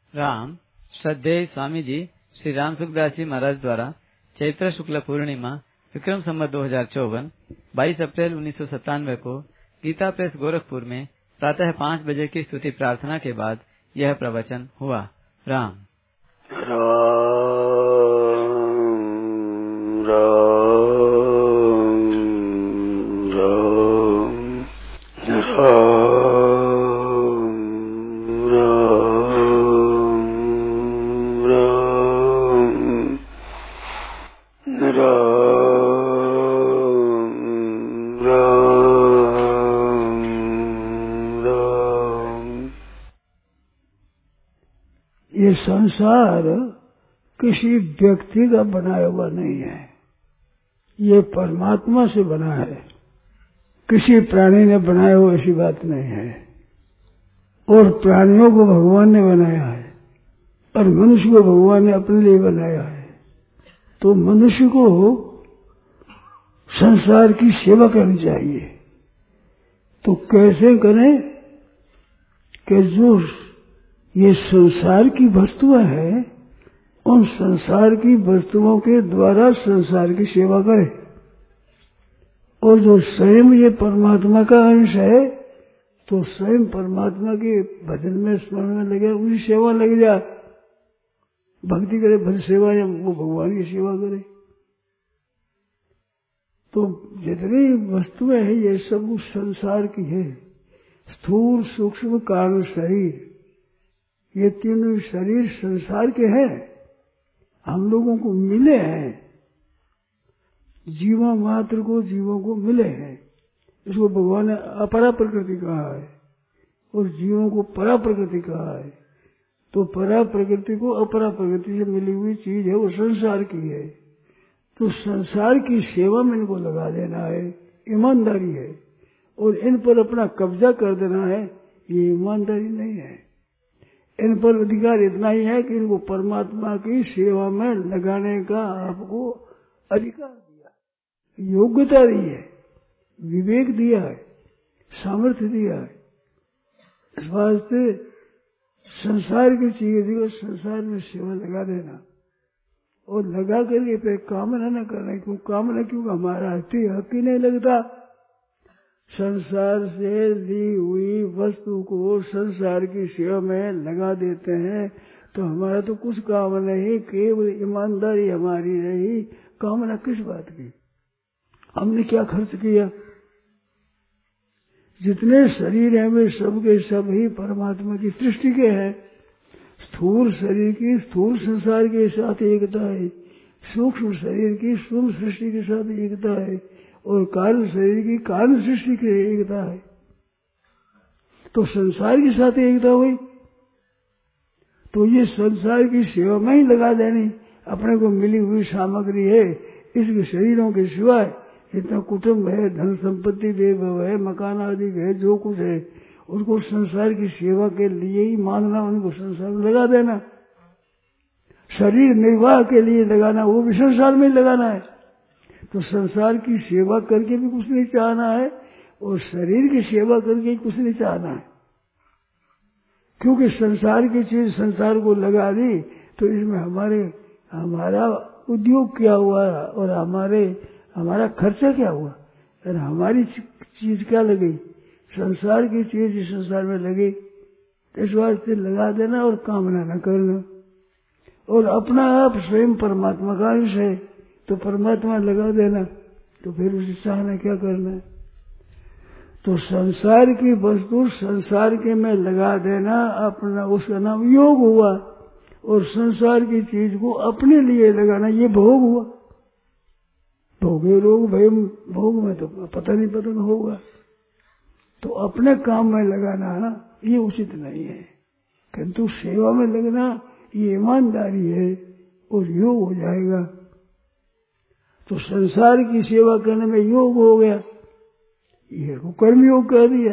राम श्रद्धेय स्वामी जी श्री राम सुखदास जी महाराज द्वारा चैत्र शुक्ल पूर्णिमा विक्रम संवत 2054 22 अप्रैल 1997 को गीता प्रेस गोरखपुर में प्रातः 5 बजे की स्तुति प्रार्थना के बाद यह प्रवचन हुआ। राम ये संसार किसी व्यक्ति का बनाया हुआ नहीं है, ये परमात्मा से बना है। किसी प्राणी ने बनाया हुआ ऐसी बात नहीं है। और प्राणियों को भगवान ने बनाया है और मनुष्य को भगवान ने अपने लिए बनाया है। तो मनुष्य को संसार की सेवा करनी चाहिए। तो कैसे करें कि जो ये संसार की वस्तुएं हैं, उन संसार की वस्तुओं के द्वारा संसार की सेवा करें। और जो स्वयं ये परमात्मा का अंश है, तो स्वयं परमात्मा के भजन में स्मरण में लगे, उनकी सेवा लग जाए, भक्ति करे, भज सेवा, या वो भगवान की सेवा करे। तो जितनी वस्तुएं हैं ये सब उस संसार की है। स्थूल सूक्ष्म कारण शरीर, ये तीनों शरीर संसार के हैं, हम लोगों को मिले हैं। जीवा मात्र को जीवों को मिले हैं। इसको भगवान ने अपरा प्रकृति कहा है और जीवों को परा प्रकृति कहा है। तो परा प्रकृति को अपरा प्रकृति से मिली हुई चीज है, वो संसार की है। तो संसार की सेवा में इनको लगा देना है, ईमानदारी है। और इन पर अपना कब्जा कर देना है, ये ईमानदारी नहीं है। इन पर अधिकार इतना ही है कि इनको परमात्मा की सेवा में लगाने का आपको अधिकार दिया, योग्यता दी है, विवेक दिया है, सामर्थ्य दिया है। इस वास्ते संसार की चीज को संसार में सेवा लगा देना और लगा करके पे कामना न करना। क्यों कामना? क्योंकि हमारा हक ही नहीं लगता। संसार से ली हुई वस्तु को संसार की सेवा में लगा देते हैं, तो हमारा तो कुछ काम नहीं, केवल ईमानदारी हमारी रही। कामना किस बात की? हमने क्या खर्च किया? जितने शरीर हैं वे सब के सब ही परमात्मा की सृष्टि के हैं। स्थूल शरीर की स्थूल संसार के साथ एकता है, सूक्ष्म शरीर की सूक्ष्म सृष्टि के साथ एकता है, और कारण शरीर की कारण सृष्टि की एकता है। तो संसार के साथ एकता हुई, तो ये संसार की सेवा में ही लगा देनी। अपने को मिली हुई सामग्री है, इसके शरीरों के सिवाय जितना कुटुंब है, धन संपत्ति वैभव है, मकान आदि है, जो कुछ है, उसको संसार की सेवा के लिए ही मानना, उनको संसार में लगा देना। शरीर निर्वाह के लिए लगाना, वो भी संसार में लगाना है। तो संसार की सेवा करके भी कुछ नहीं चाहना है और शरीर की सेवा करके कुछ नहीं चाहना है। क्योंकि संसार की चीज संसार को लगा दी, तो इसमें हमारा उद्योग क्या हुआ और हमारा खर्चा क्या हुआ, और हमारी चीज क्या लगी? संसार की चीज संसार में लगी। इस वास्ते लगा देना और कामना न करना। और अपना आप स्वयं परमात्मा का अंश है, तो परमात्मा लगा देना, तो फिर उसे चाहना क्या करना है? तो संसार की वस्तु संसार के में लगा देना, अपना उसका नाम योग हुआ। और संसार की चीज को अपने लिए लगाना, ये भोग हुआ। भोगे रोग भय, भोग में तो पता नहीं पतन होगा। तो अपने काम में लगाना ये उचित नहीं है, किंतु सेवा में लगना ये ईमानदारी है और योग हो जाएगा। तो संसार की सेवा करने में योग हो गया, ये को कर्म योग कह दिया।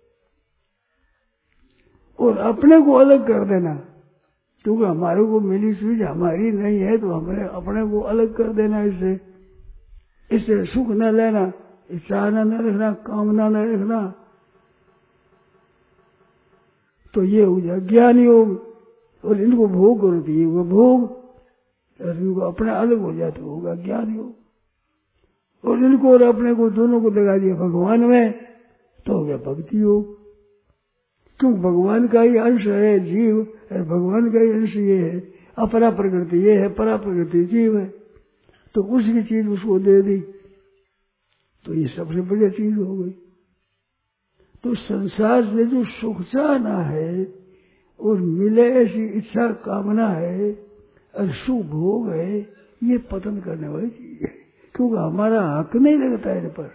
और अपने को अलग कर देना, क्योंकि हमारे को मिली चीज हमारी नहीं है, तो हमें अपने को अलग कर देना। इससे सुख न लेना, चाहना न रखना, कामना न रखना, तो ये हो जाए ज्ञान योग। और इनको भोग करो तो ये होगा भोग, और इनको अपने अलग हो जाए तो होगा ज्ञान योग। और इनको और अपने को दोनों को लगा दिया भगवान में तो हो गया भक्ति योग। क्योंकि भगवान का ही अंश है जीव, और भगवान का ही अंश ये है, अपरा प्रकृति ये है, परा प्रकृति जीव है, तो उसकी चीज उसको दे दी तो ये सबसे बढ़िया चीज हो गई। तो संसार से जो सुख चाहना है और मिले ऐसी इच्छा कामना है और सुख भोग है, ये पतन करने वाली चीज है, क्योंकि हमारा हक नहीं लगता है इन पर।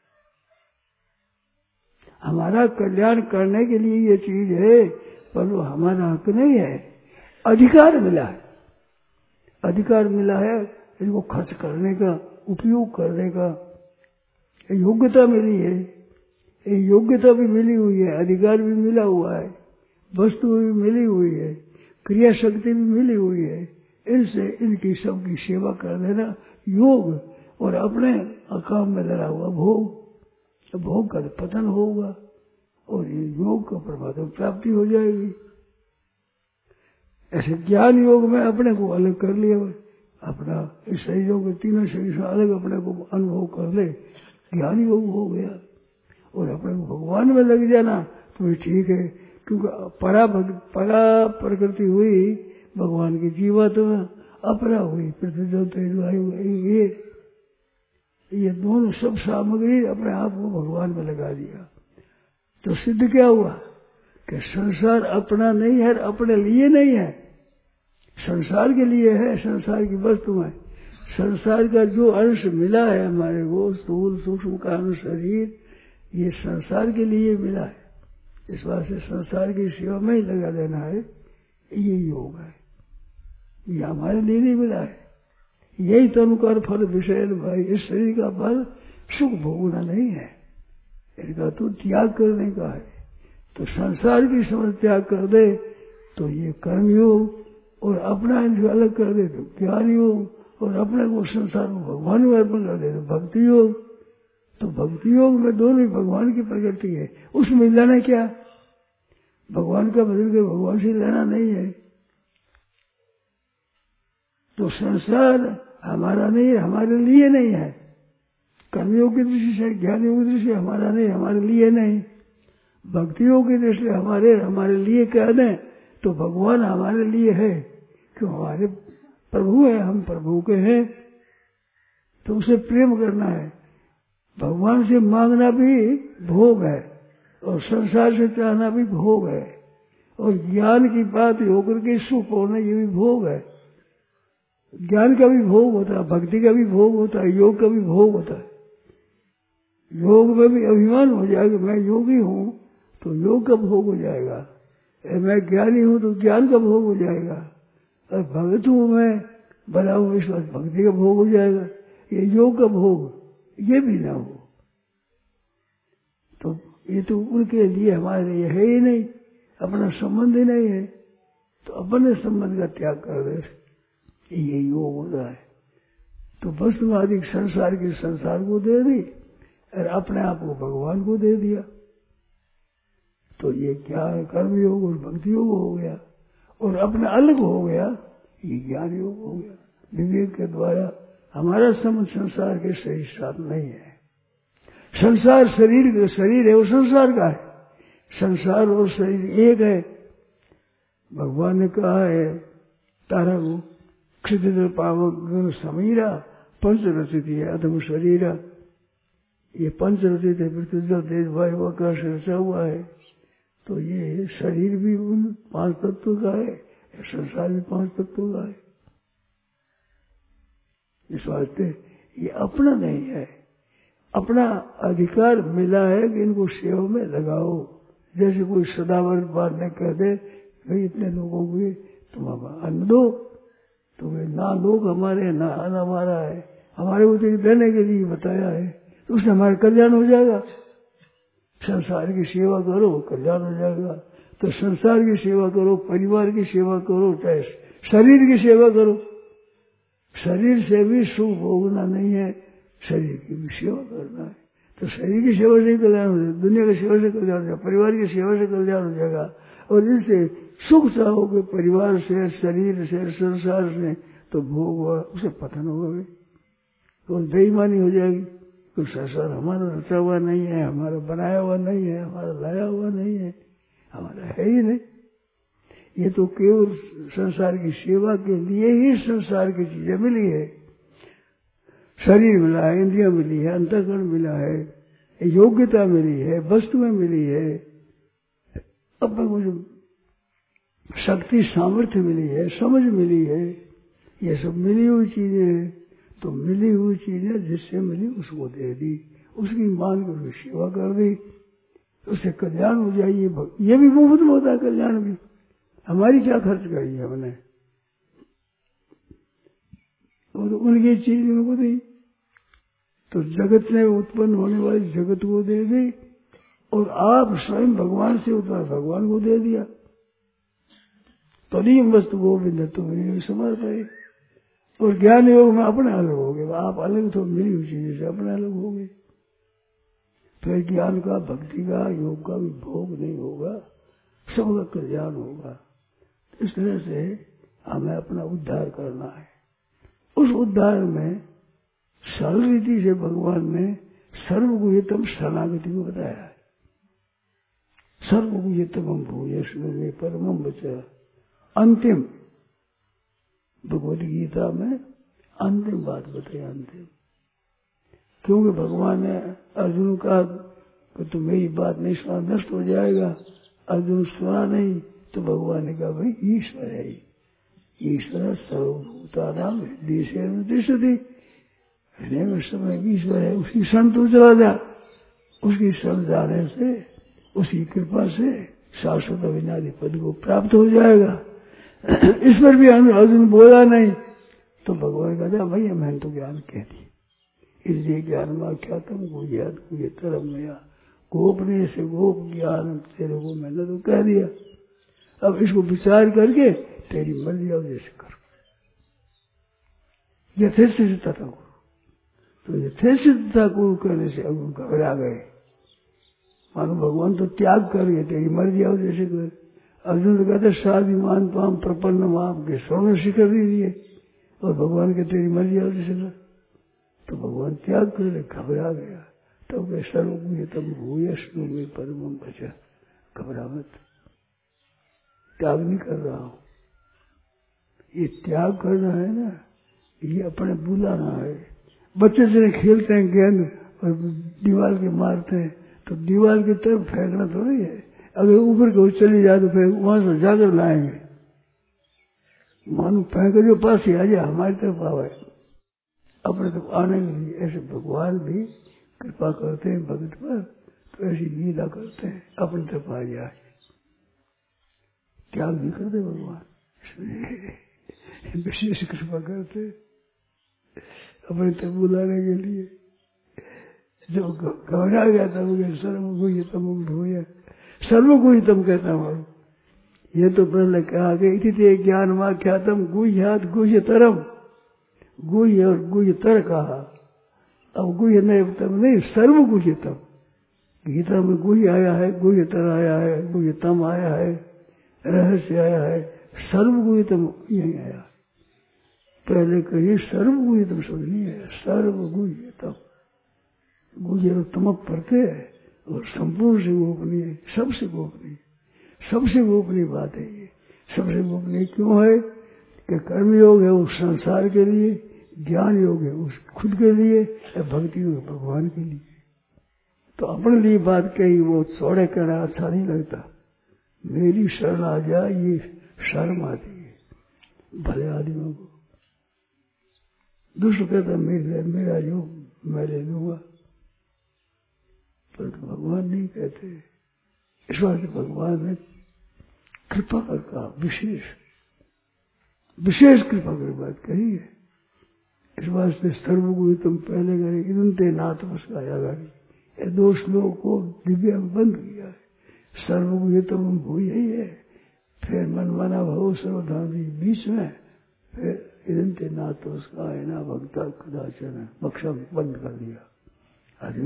हमारा कल्याण करने के लिए ये चीज है, पर वो हमारा हक नहीं है। अधिकार मिला है, अधिकार मिला है इनको खर्च करने का, उपयोग करने का, योग्यता मिली है, योग्यता भी मिली हुई है, अधिकार भी मिला हुआ है, वस्तु भी मिली हुई है, क्रिया शक्ति भी मिली हुई है। इनसे इनकी सबकी सेवा कर देना योग, और अपने काम में लगा हुआ भोग, भोग का पतन होगा और ये योग का परमात्मा प्राप्ति हो जाएगी। ऐसे ज्ञान योग में अपने को अलग कर लिया, अपना इस योग तीनों शरीर से अलग अपने को अनुभव कर ले, ज्ञान योग हो गया। और अपने को भगवान में लग जाना तो भी ठीक है, क्योंकि परा प्रकृति हुई भगवान की जीवात्मा, अपरा हुई पृथ्वी जल तेज वायु, ये दोनों सब सामग्री अपने आप को भगवान में लगा दिया। तो सिद्ध क्या हुआ कि संसार अपना नहीं है, अपने लिए नहीं है, संसार के लिए है, संसार की वस्तु है। संसार का जो अंश मिला है हमारे को, स्थूल सूक्ष्म कारण शरीर, ये संसार के लिए मिला है। इस बात से संसार की सेवा में ही लगा देना है, ये योग है। ये हमारे लिए नहीं मिला है, यही तनुकार फल विषय भाई। इस शरीर का फल सुख भोगना नहीं है, इनका तो त्याग करने का है। तो संसार की समझ त्याग कर दे तो ये कर्म योग, और अपना इनको अलग कर दे तो ज्ञान योग, और अपने को संसार को भगवान में अर्पण कर दे तो भक्ति योग। तो भक्ति योग में दोनों ही भगवान की प्रकृति है, उसमें लेना क्या, भगवान का बदल के भगवान से लेना नहीं है। तो संसार हमारा नहीं है, हमारे लिए नहीं है। कर्मयोग की दृष्टि से, ज्ञान योग की दृष्टि से हमारा नहीं, हमारे लिए नहीं। भक्ति योग की दृष्टि से हमारे लिए कह दें तो भगवान हमारे लिए है, क्यों हमारे प्रभु है, हम प्रभु के हैं, तो उसे प्रेम करना है। भगवान से मांगना भी भोग है, और संसार से चाहना भी भोग है, और ज्ञान की बात होकर के सुख होना ये भी भोग है। ज्ञान का भी भोग होता है, भक्ति का भी भोग होता है, योग का भी भोग होता है। योग में भी अभिमान हो जाएगा, मैं योगी हूं तो योग का भोग हो जाएगा, मैं ज्ञानी हूं तो ज्ञान का भोग हो जाएगा, और भगत हूं मैं बना हूं इस वक्त भक्ति का भोग हो जाएगा। ये योग का भोग ये भी ना हो तो ये तो उनके लिए, हमारे लिए है ही नहीं, अपना संबंध ही नहीं है। तो अपने संबंध का त्याग कर दे, ये योग होता है। तो वस्तुवादी संसार की संसार को दे दी और अपने आप को भगवान को दे दिया, तो ये क्या कर्म योग और भक्ति योग हो गया, और अपने अलग हो गया, ये ज्ञान योग हो गया। विवेक के द्वारा हमारा संबंध संसार के सही साथ नहीं है। संसार शरीर है, वो संसार का है, संसार और शरीर एक है। भगवान ने कहा है तारा को, क्षितिजल पावक समीरा पंच रचित है अधम शरीरा। ये पंच रचित है, पृथ्वी जल तेज वायु आकाश रचा हुआ है। तो ये शरीर भी उन 5 तत्वों का है, संसार भी 5 तत्वों का है। इस वास्ते ये अपना नहीं है, अपना अधिकार मिला है कि इनको सेवा में लगाओ। जैसे कोई सदावर बात ने कह दे भाई इतने लोगों को तुम अन्न दो, तो वे ना लोग हमारे ना अन्न हमारा है, हमारे को तो देने के लिए बताया है, तो उससे हमारा कल्याण हो जाएगा। संसार की सेवा करो कल्याण हो जाएगा। तो संसार की सेवा करो, परिवार की सेवा करो, चाहे शरीर की सेवा करो। शरीर से भी सुख भोगना नहीं है, शरीर की भी सेवा करना है। तो शरीर की सेवा से कल्याण हो जाएगा, दुनिया की सेवा से कल्याण हो जाएगा, परिवार की सेवा से कल्याण हो जाएगा, और इससे सुख चाहोगे परिवार से, शरीर से, संसार से, तो भोग हुआ, उसे पतन होगा, तो बेईमानी हो जाएगी। तो संसार हमारा रचा हुआ नहीं है, हमारा बनाया हुआ नहीं है, हमारा लाया हुआ नहीं है, हमारा है ही नहीं। ये तो केवल संसार की सेवा के लिए ही संसार की चीजें मिली है। शरीर मिला है, इंद्रियां मिली है, अंतःकरण मिला है, योग्यता मिली है, वस्तुएं मिली है, अपन को शक्ति सामर्थ्य मिली है, समझ मिली है, ये सब मिली हुई चीजें हैं। तो मिली हुई चीजें जिससे मिली उसको दे दी, उसकी मान कर उसकी सेवा कर दी, उससे कल्याण हो जाइए। ये भी मुफ्त में होता है कल्याण भी, हमारी क्या खर्च करी है हमने, और उनकी चीज उनको दी। तो जगत ने उत्पन्न होने वाली जगत को दे दी, और आप स्वयं भगवान से उत्पन्न भगवान को दे दिया। तदीम वस्तु गोविंद तुम्हें समझ पाए। और ज्ञान योग में अपने अलग हो गए, आप अलग तो मिली हुई चीजें से अपने अलग हो गए। फिर ज्ञान का, भक्ति का, योग का भी भोग नहीं होगा, सबका कल्याण होगा। इस तरह से हमें अपना उद्धार करना है। उस उद्धार में सरल रीति से भगवान ने सर्वगुह्यतम शरणागति को बताया है। सर्वगुह्यतम भूयस्व परमम वच, अंतिम भगवद गीता में अंतिम बात बताई। अंतिम क्योंकि भगवान ने अर्जुन का कि तुम मेरी बात नहीं सुना नष्ट हो जाएगा। अर्जुन सुना नहीं तो भगवान ने कहा भाई ईश्वर है, ईश्वर सर्वभूतानां हृदयेषु हृदय में समय ईश्वर है, उसकी शरण तू चला जा। उसकी शरण जाने से, उसकी कृपा से शाश्वत अविनाशी पद को प्राप्त हो जाएगा। इस पर भी अर्जुन बोला नहीं तो भगवान कहता भैया मैंने तो ज्ञान कह दी, इसलिए ज्ञान वाख्यातम गुह्यात् गुह्यतरम मया, गोपनीय से गोप ज्ञान तेरे को मैंने तो कह दिया। अब इसको विचार करके तेरी मर्जी और जैसे करो, यथेष्टता करो। तो यथेष्टता को करने से अब घबरा गए, मानो भगवान तो त्याग कर गए, तेरी मर्जी और जैसे कर। अर्जुन तो कहते साधिमान पाम प्रपन्न माम के स्वर्ण शिखर दीजिए, और भगवान के तेरी मर्जी और जैसे कर। तो भगवान त्याग कर घबरा गया। तब के सर्वगुह्यतम भूयस्व में परमम वच, घबरा मत, त्याग नहीं कर रहा हूं। ये त्याग करना है ना, ये अपने बुलाना है। बच्चे जैसे खेलते हैं गेंद और दीवार के मारते हैं, तो दीवार की तरफ फेंकना थोड़ी है। अगर ऊपर को चली जाए तो फिर वहां से जाकर लाएंगे, मानो फेंक जो पास ही आ जाए, हमारी तरफ आवे, अपने तरफ आने के लिए। ऐसे भगवान भी कृपा करते हैं भगत पर, तो ऐसी लीला करते हैं अपनी तरफ आ जाए। त्याग भी करते भगवान, इसमें विशेष कृपा करते अपनी तरफ बुलाने के लिए। जो घबरा गया था वो सर्वगुह्यतम भूय, सर्वगुह्यतम कहता हूं। ये तो पहले कहा कि इति ज्ञान वाख्यातम गुह्यात् गुह्यतरम, गुह्य और गुह्यतर कहा। अब गुह्य नहीं, सर्वगुह्यतम। गीता में गुह्य आया है, गुह्यतर आया है, गुह्यतम आया है, रहस्य आया है, सर्वगुह्यतम यही आया। पहले कही सर्वगुह्यतम शब्द नहीं है, सर्वगुह्यतम। गुह्य तम पढ़ते है और संपूर्ण से गोपनीय, सबसे गोपनीय, सबसे गोपनीय बात है ये। सबसे गोपनीय क्यों है कि कर्म योग है उस संसार के लिए, ज्ञान योग है उस खुद के लिए, भक्ति योग भगवान के लिए। तो अपने लिए बात कही वो चौड़े कहना अच्छा नहीं लगता। मेरी शरण आ जाए ये शर्म आती है भले आदमियों को। दुष्ट कहता मेरा योग मैं ले लूंगा, परंतु भगवान नहीं कहते। इस बात भगवान ने कृपा कर कहा, विशेष कृपा कर बात कही है। इस वास्ते सर्वगुह्यतम पहले करे इदंते नाथ बसकाया गाड़ी, ये दो श्लोक को दिव्य में बंद किया है। सर्वगुह्यतम भूय ही है, फिर मनमाना भव सर्वधामी बीच में, फिर इदंते नाथ बसकाया ना भक्ता कदाचन बक्सा बंद कर दिया।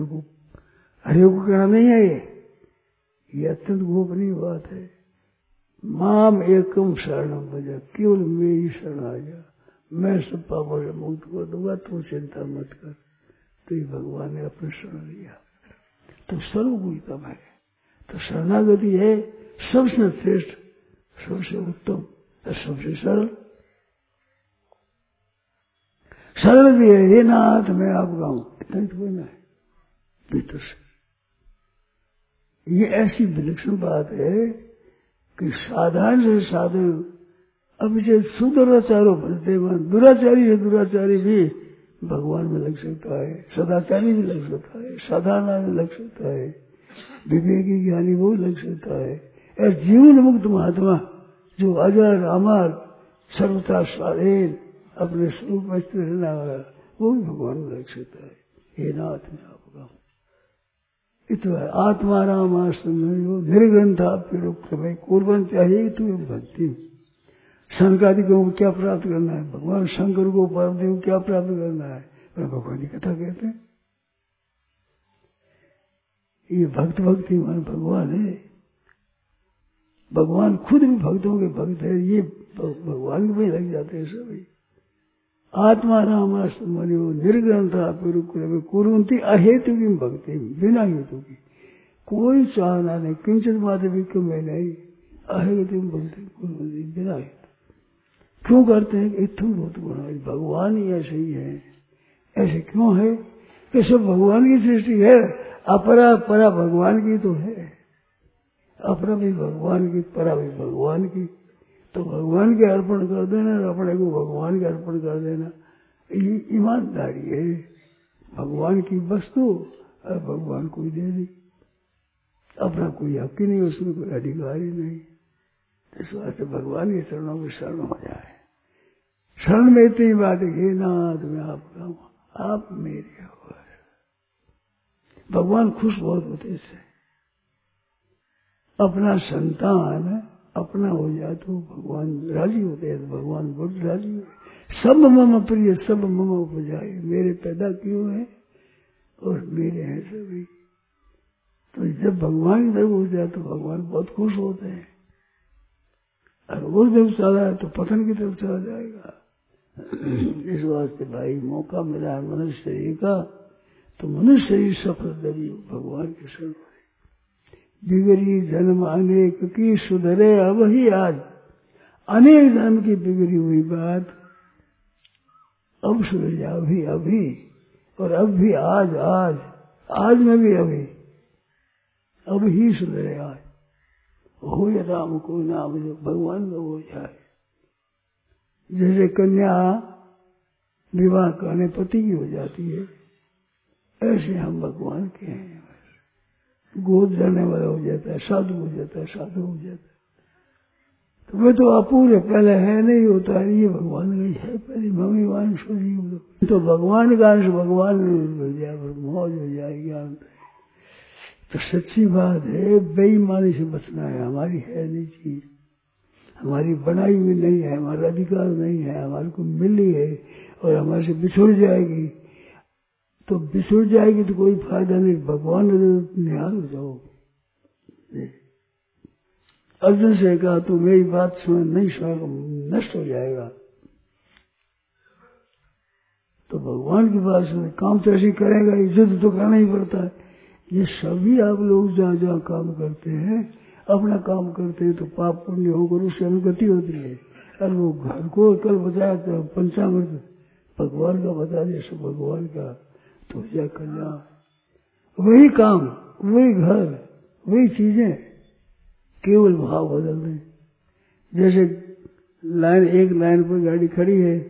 हरियो को कहना नहीं है ये अत्यंत गोपनीय बात है। माम एकम शरणम भज, केवल मेरी शरण आ जा, मैं सब पापों से मुक्त कर दूंगा, तू चिंता मत कर। तो ये भगवान ने अपने शरण लिया। तो सर्वगुणतम है, तो शरणागति है सबसे श्रेष्ठ, सबसे उत्तम और सबसे सरल। सरल भी है, हे नाथ मैं आपका हूं, इतना ही थोड़ा है भीतर से। ये ऐसी विलक्षण बात है कि साधारण से साधारण अभिषेक सुदुराचारो भजते मन, दुराचारी से दुराचारी भी भगवान में लग सकता है, सदाचारी भी लग सकता है, साधारण भी लग सकता है, विवेकी ज्ञानी वो भी लग सकता है, और जीवन मुक्त महात्मा जो अजर अमर सर्वथा स्वाधीन अपने स्वरूप में स्थिर रहने वाला, वो भी भगवान में लग सकता है। हे नाथ मैं आपका हूं, इतना आत्मा राम आश्रम निर्ग्रंथा में कुर्बन चाहिए तो भक्ति। शंकादिकों को क्या प्राप्त करना है, भगवान शंकर को पार्वती को क्या प्राप्त करना है, भगवान की कथा कहते हैं। ये भक्त भक्ति मान भगवान है, भगवान खुद भी भक्तों के भक्त है, ये भगवान में लग जाते हैं सभी। आत्मा रामाश्रम निर्ग्रंथा कुर्वन्ति अहेतु की भक्ति, बिना हेतु की, कोई चाहना नहीं, किंचित मात्र भी कमी नहीं, अहेतु भक्ति कुर्वन्ति, बिना हेतु। क्यों करते हैं? इत्थम भूत गुण, भगवान ही ऐसे ही है। ऐसे क्यों है कि सब भगवान की सृष्टि है, अपरा परा भगवान की तो है, अपरा भी भगवान की, परा भी भगवान की। तो भगवान के अर्पण कर देना, अपने को भगवान के अर्पण कर देना, ये ईमानदारी है। भगवान की वस्तु और भगवान को दे दी, अपना कोई हक ही नहीं, उसमें कोई अधिकार ही नहीं। इस वास्ते भगवान की शरणों में शरण हो जाए। शरण में इतनी बात है, हे नाथ मैं आपका हूं, आप मेरे हो। भगवान खुश बहुत होते इससे। अपना संतान अपना हो जाए तो भगवान राजी होते हैं, तो भगवान बहुत राजी हुए। सब मम प्रिय सब मम उपजाए, मेरे पैदा क्यों है और मेरे हैं सभी। तो जब भगवान की तरफ हो जाए तो भगवान बहुत खुश होते हैं, और वो जब चला है तो पतन की तरफ चला जाएगा। इस वास्ते भाई मौका मिला है मनुष्य शरीर का, तो मनुष्य शरीर सफल दबी भगवान के शरण। बिगड़ी जन्म अनेक की सुधरे अब ही आज, अनेक जन्म की बिगड़ी हुई बात अब सुधर जा, अभी अभी, और अब भी आज आज, आज में भी अभी, अब ही सुधरे आज। हो या राम को नाम जो भगवान का हो जाए। जैसे कन्या विवाह करने पति की हो जाती है, ऐसे हम भगवान के हैं। गोद जाने वाला हो जाता है, साधु हो जाता है, साधु हो जाता है। तो वे तो अपूर्व पहले है नहीं होता है, ये भगवान का ही है पहले। मम्मी वांश तो भगवान का अंश भगवान में हो जाए, मौज हो जाएगी। तो सच्ची बात है, बेईमानी से बचना है। हमारी है नहीं चीज, हमारी बनाई हुई नहीं है, हमारा अधिकार नहीं है, हमारे को मिली है और हमारे से बिछुड़ जाएगी। तो बिछुड़ जाएगी तो कोई फायदा नहीं, भगवान ने निहाल हो जाओ। अर्जुन से कहा तो मेरी बात सुन, नहीं सुन नष्ट हो जाएगा। तो भगवान की बात सुन, काम तो ऐसे करेगा, इज्जत तो करना ही पड़ता है। ये सभी आप लोग जहाँ जहाँ काम करते हैं, अपना काम करते हैं तो पाप पुण्य होकर उससे अनुगति होती है। और वो घर को कल बताया तो पंचामृत भगवान का बता दिया, सब भगवान का, तो क्या कल्याण। वही काम, वही घर, वही चीजें, केवल भाव बदल दें। जैसे लाइन, एक लाइन पर गाड़ी खड़ी है,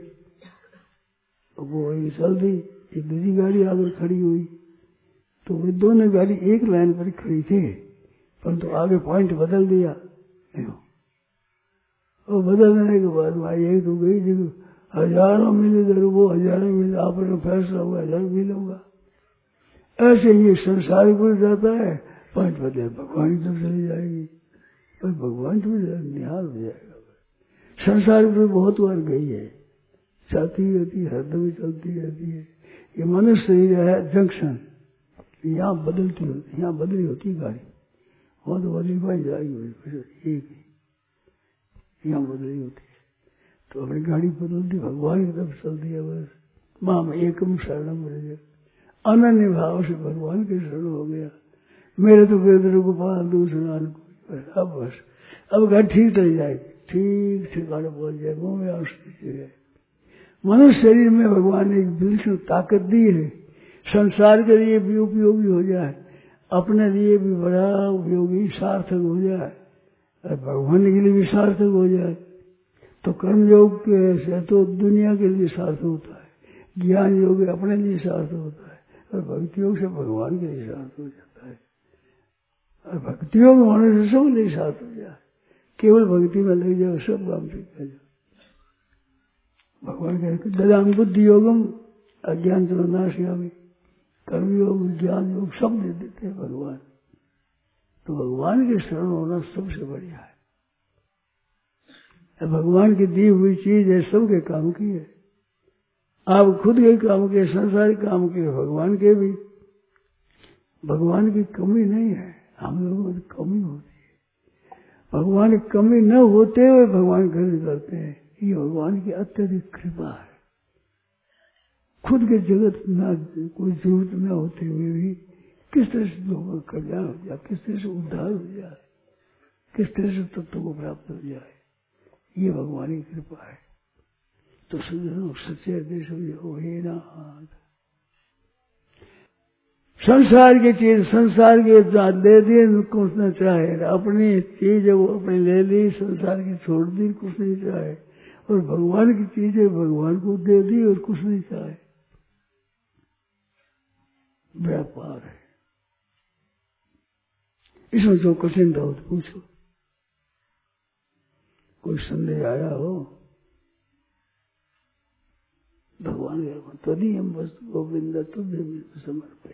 वो वही चल रही, एक दूसरी गाड़ी आकर खड़ी हुई, तो वे दोनों गाड़ी एक लाइन पर खड़ी थी, परंतु तो आगे पॉइंट बदल दिया। और बदलने के बाद भाई एक तो गई जगह, हजारों मील इधर, वो हजारों मील, आपने फैसला हुआ 1000 मील होगा। ऐसे ये संसार बढ़ जाता है, पॉइंट बदले भगवान की तरफ चली जाएगी, पर भगवान तो निहाल हो जाएगा। संसार में बहुत बार गई है, चलती रहती है, हरदम चलती रहती है। ये मनुष्य शरीर है जंक्शन, यहाँ बदलती होती, यहाँ बदली होती गाड़ी, वहां तो बदली पाई जाएगी एक ही। यहाँ बदली होती है। तो अपनी गाड़ी बदल दी, भगवान की तरफ चल दिया, बस माम एकम शरणम रह, अनन्य भाव से भगवान के शरण हो गया। मेरे तो गिरधर गोपाल दूसरा कोई, अब बस अब घर ठीक चल जाएगी, ठीक ठिकाने पहुंच जाए, वो में आवश्यक। मनुष्य शरीर में भगवान ने एक बिल्कुल ताकत दी है, संसार के लिए भी उपयोगी हो जाए, अपने लिए भी बड़ा उपयोगी सार्थक हो जाए, और भगवान के लिए भी सार्थक हो जाए। तो कर्म योग के से तो दुनिया के लिए सार्थक होता है, ज्ञान योग अपने लिए सार्थक होता है, और भक्ति योग से भगवान के लिए सार्थक हो जाता है। और भक्ति योग होने से सब लिए सार्थक हो जाए, केवल भक्ति में लग जाए सब काम ठीक हो जाए। भगवान कहते ददाम बुद्धि योगम अज्ञान चलो नाशयामि, कर्म योग ज्ञान योग सब दे देते हैं भगवान। तो भगवान के शरण होना सबसे बढ़िया है। भगवान की दी हुई चीज है, सबके काम की है। आप खुद के काम के, संसार काम के, भगवान के भी। भगवान की कमी नहीं है, हम लोगों की कमी होती है। भगवान की कमी न होते हुए भगवान खर्च करते हैं, ये भगवान की अत्यधिक कृपा है। खुद के जगत में कोई जरूरत न होते हुए भी किस तरह से लोगों का कल्याण हो जाए, किस तरह से उद्धार हो जाए, किस तरह से तत्व को प्राप्त हो जाए, ये भगवान की कृपा है। तो सुनो सच्चे हृदय से हे नाथ, संसार की चीज संसार के दे दी, कुछ न चाहे, अपनी चीज वो अपनी ले ली, संसार की छोड़ दी, कुछ नहीं चाहे, और भगवान की चीजें भगवान को दे दी और कुछ नहीं चाहे। व्यापार है, इसमें जो कठिनता हो तो पूछो। कोई संदेह आया हो भगवान तदीयम वस्तु गोविंद तुझे समर्पय।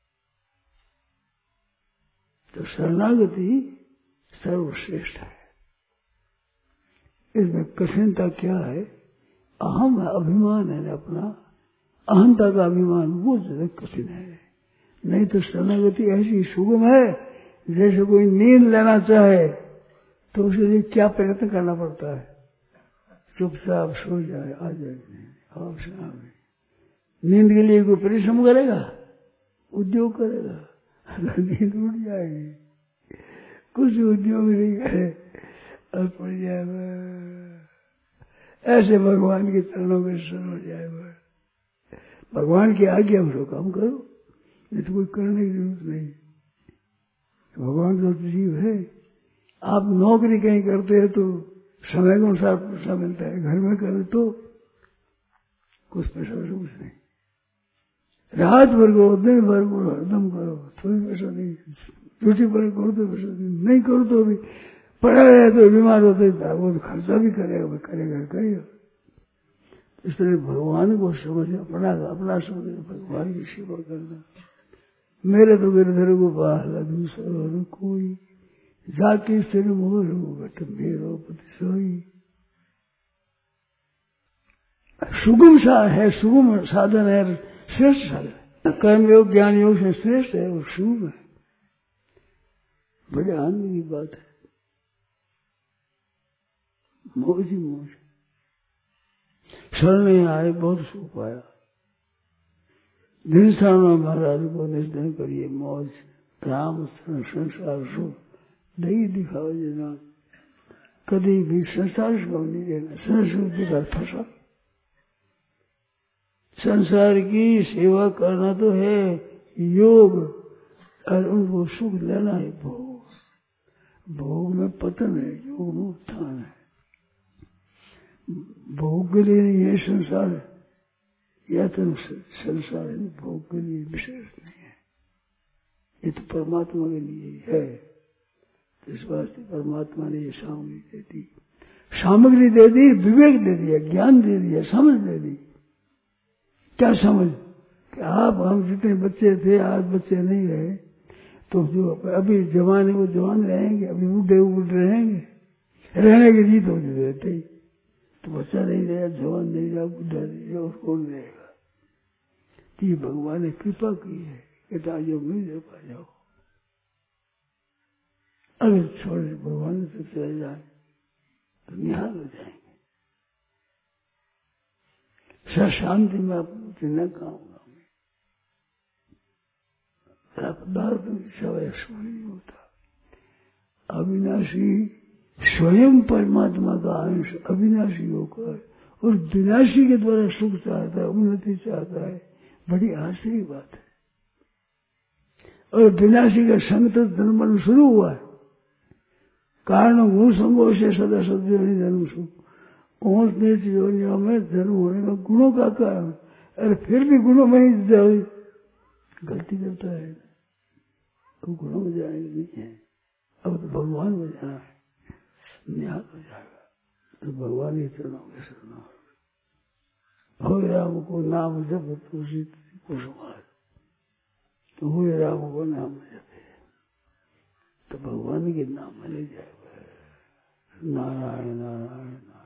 तो शरणागति सर्वश्रेष्ठ है। इसमें कठिनता क्या है? अहम अभिमान है अपना, अहंता का अभिमान, वो ज्यादा कठिन है। नहीं तो शरणागति ऐसी सुगम है जैसे कोई नींद लेना चाहे तो उसे लिए क्या प्रयत्न करना पड़ता है, चुपचाप सो जाए, आ जाए आप नींद के लिए कोई परिश्रम करेगा, उद्योग करेगा, नींद उड़ जाएगी, कुछ उद्योग नहीं करे और पड़ जाएगा। ऐसे भगवान के चरणों में शरण हो जाएगा। भगवान की आज्ञा में काम करो, नहीं तो कोई करने की जरूरत नहीं। भगवान तो जीव है। आप नौकरी कहीं करते हैं तो समय के अनुसार पैसा मिलता है, घर में करे तो कुछ पैसा कुछ नहीं। रात भर करो, दिन भर करो, हरदम करो, थोड़ी पैसा नहीं, ड्यूटी पर करो तो पैसा नहीं करो तो भी पड़ा रहे तो बीमार होते वो तो खर्चा भी करेगा, करेगा। इस तरह भगवान को समझ अपना समझ भगवान की सेवा करना। मेरे तो गिरधर गोपाल दूसरा कोई, जाके स्थिर मोर घट मेरो पति सोई। सुगम सा है, सुगम साधन है, श्रेष्ठ साधन। कर्म योग ज्ञान योग से श्रेष्ठ है और सुगम है। बड़े आनंद की बात है, मौज ही मौज। शरण में आए बहुत सुख पाया। दिन सारण महाराज को निष्ठा करिए मौज, राम संसार सुख नहीं दिखाओ जना, कभी भी संसार सुख नहीं देना, संस्कृति का फंसा। संसार की सेवा करना तो है योग, और उनको सुख लेना है भोग। भोग में पतन है, योग में उत्थान है। भोग के लिए नहीं है संसार, या तो संसार है भोग के लिए विशेष नहीं है, ये तो परमात्मा के लिए है। तो इस वास्ते परमात्मा ने ये सामग्री दे दी, सामग्री दे दी, विवेक दे दिया, ज्ञान दे दिया, समझ दे दी। क्या समझ कि आप हम जितने बच्चे थे आज बच्चे नहीं रहे, तो जो अभी जवान है वो जवान रहेंगे, अभी बूढ़े बूढ़े रहेंगे, रहने की रीत होती रहते ही। तो बच्चा नहीं रहा, जवान नहीं रहा, बुढ़ा नहीं रहा, उसको कौन रहेगा? तो ये भगवान ने कृपा की है कि आज नहीं दे पा जाओ, अगर छोड़ भगवान से चले जाए तो निहाल हो जाएंगे। शांति में आप न काम पदार्थ की सवय नहीं होता। अविनाशी स्वयं परमात्मा का अंश अविनाशी होकर और विनाशी के द्वारा सुख चाहता है, उन्नति चाहता है, बड़ी आश्चर्य बात है। और विनाशी का संग तो जन्म शुरू हुआ है। कारण गुण संभव से सदा सत्य जन्म सुख पहुंचने योनियों में जन्म होने का गुणों का कारण, अरे फिर भी गुणों में ही गलती करता है, तो गुणों में जाएंगे नहीं है। अब तो भगवान में जाना है, न्याय हो जाएगा तो भगवान ही चरणों के शरण हो राम को नाम जप तुलसी को समाज, तो हो राम को नाम जपे तो भगवान के नाम में ले जाएगा। नारायण नारायण।